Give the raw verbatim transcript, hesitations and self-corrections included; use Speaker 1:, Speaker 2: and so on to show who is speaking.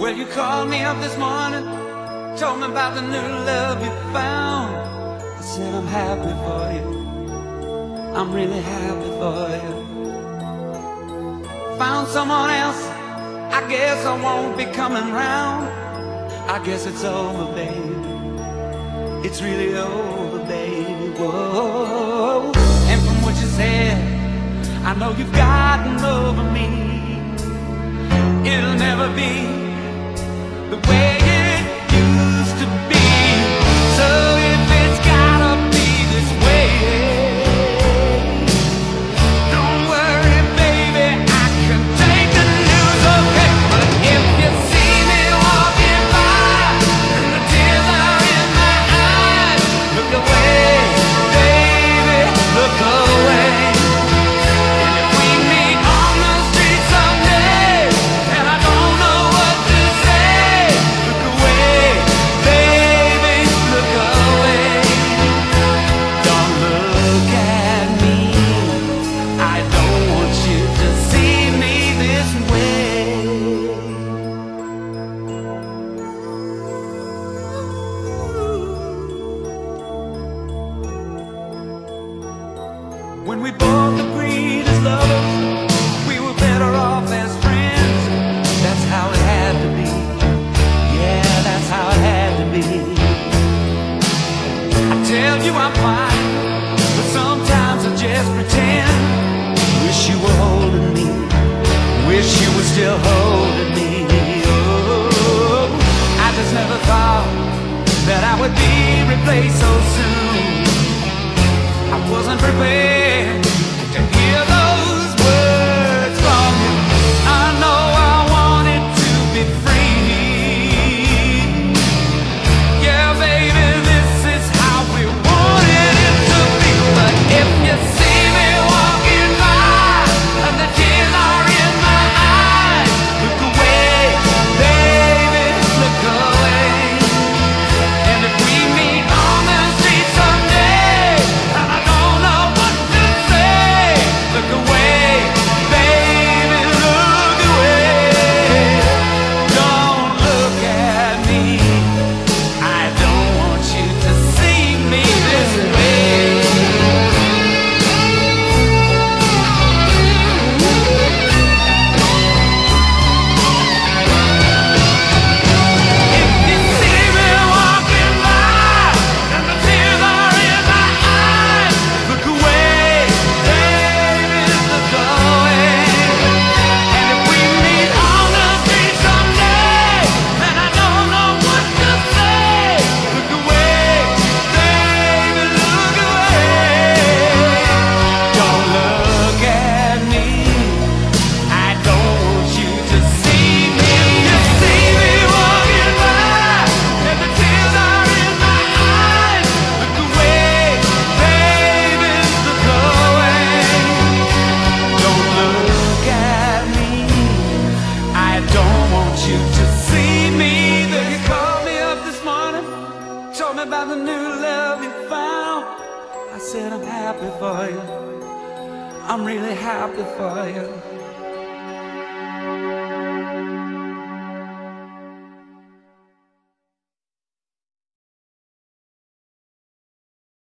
Speaker 1: Well, you called me up this morning, told me about the new love you found. I said I'm happy for you, I'm really happy for you. Found someone else, I guess I won't be coming round. I guess it's over, baby, it's really over, baby, whoa. And from what you said, I know you've gotten over me. It'll never be the way it used to be. So if it's gotta be this way, don't worry, baby, I can take the news, okay? But if you see me walking by and the tears are in my eyes, look away, baby, look away. And if we meet on the street someday and I don't know what to say, look away, baby, look away. Don't look at me, I don't want you to see me this way. When we both agreed as lovers, we were better off as friends. That's how it had to be. Yeah, that's how it had to be. I tell you I'm fine, but sometimes I just pretend. Wish you were holding me, wish you were still holding me. Oh, I just never thought that I would be replaced so soon. I wasn't prepared to hear those words from you. I know I wanted to be free. Yeah, baby, this is how we wanted it to be. But if you see me walking by and the tears are in my eyes, look away, baby, look away. And if we meet on the street someday and I don't know what to say, look away, baby, look away. Don't look at me, I don't want you to see me this way. If you see me walking by and the tears are in my eyes, look away, baby, look away. And if we meet on the street someday and I don't know what to say, look away, baby, look away. Don't look at me, I don't want you to see me. You see me walking by and the tears are in my eyes, look away, baby, look away. Don't look at me, I don't want you to see me. Then you called me up this morning, told me about the new love you found. I said I'm happy for you, I'm really happy for you.